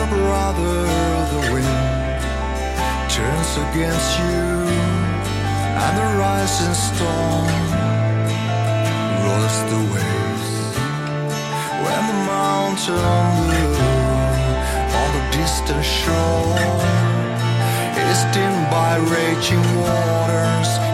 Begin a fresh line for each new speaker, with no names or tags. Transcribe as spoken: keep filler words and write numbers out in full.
brother, the wind turns against you, and the rising storm rolls the waves. When the mountain blue on the distant shore is dimmed by raging waters,